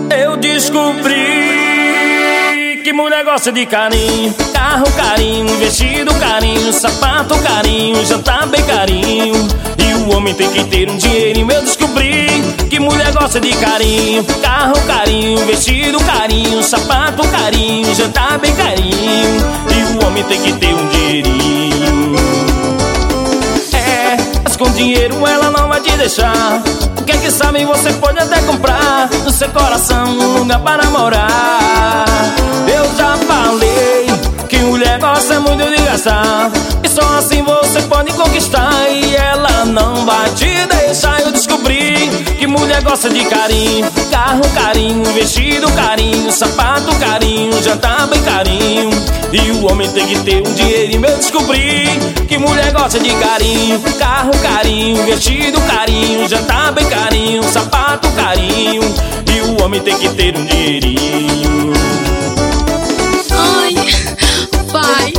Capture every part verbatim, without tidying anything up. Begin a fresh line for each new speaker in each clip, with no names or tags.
Eu descobri que mulher gosta de carinho, carro carinho, vestido carinho, sapato carinho, jantar bem carinho. E o homem tem que ter um dinheirinho. Eu descobri que mulher gosta de carinho, carro carinho, vestido carinho, sapato carinho, jantar bem carinho. E o homem tem que ter um dinheirinho. É, mas com dinheiro ela não vai te deixar. O que é que sabe você pode até comprar no seu coração um lugar para morar. Eu já falei que mulher gosta muito de gastar, e só assim você pode conquistar, e ela não vai te deixar. Eu descobri que mulher gosta de carinho, carro carinho, vestido carinho, sapato carinho, jantar bem carinho. E o homem tem que ter um dinheirinho. Eu descobri que mulher gosta de carinho, carro carinho, vestido carinho, jantar bem carinho, sapato carinho. E o homem tem que ter um dinheirinho.
Ai, pai.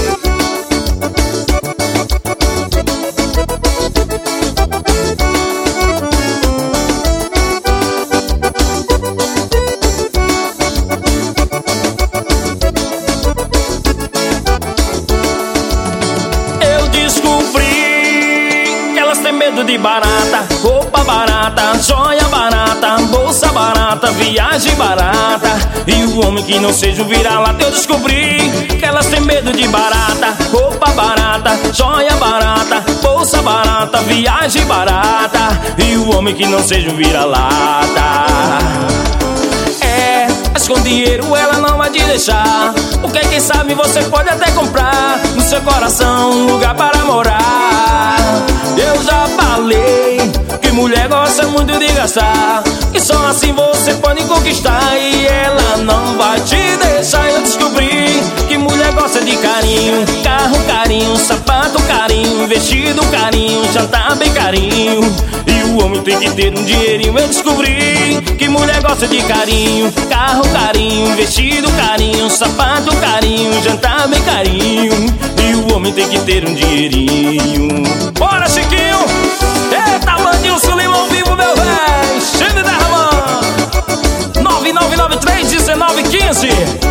Eu descobri que elas têm medo de barata, roupa barata, joia barata, bolsa barata, viagem barata. E o homem que não seja um vira-lata. Eu descobri que elas têm medo de barata, roupa barata, joia barata, bolsa barata, viagem barata. E o homem que não seja um vira-lata. É, mas com dinheiro ela não vai te deixar. O que é que sabe você pode até comprar no seu coração um lugar para morar. Eu já falei que mulher gosta muito de gastar, e só assim você pode conquistar, e ela não vai te deixar. Eu descobri que mulher gosta de carinho, carro carinho, sapato carinho, vestido carinho, jantar bem carinho. E o homem tem que ter um dinheirinho. Eu descobri que mulher gosta de carinho, carro carinho, vestido carinho, sapato carinho, jantar bem carinho. E o homem tem que ter um dinheirinho. Bora, Chiquinho! Eita, Bandinho Sulima ao vivo, meu véi! Cheio de derramando! nove nove nove três um nove um cinco